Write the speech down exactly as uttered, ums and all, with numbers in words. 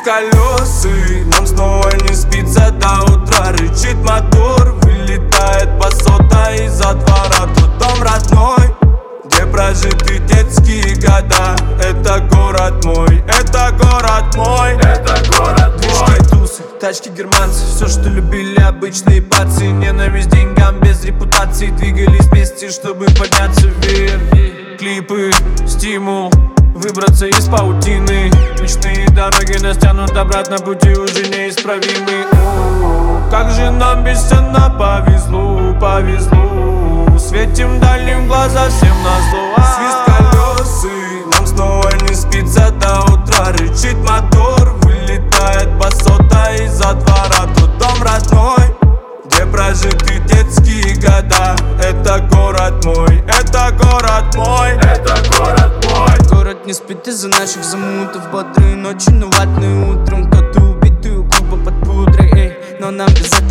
колесы, нам снова не спится до утра. Рычит мотор, вылетает басота из-за двора. Тот дом родной, где прожиты детские года. Это город мой, это город мой, это город мой. Тусы, тачки германцы, все, что любили обычные пацы. Ненависть деньгам без репутации. Двигались вместе, чтобы подняться вверх. Клипы, стимул, выбраться из паутины. Ночные дороги нас тянут обратно, пути уже неисправимы. О, как же нам бесценно повезло, повезло. Светим дальним глаза всем назло. Свист колесы, нам снова не спится до утра. Рычит мотор, вылетает басота из-за двора. Тот дом родной, где прожиты детские года. Это город мой, это город мой, это город мой. Город не спит из-за наших замутов. Бодрые ночи, но ватные утром. Кто-то убитый у клуба под пудрой, эй. Но нам без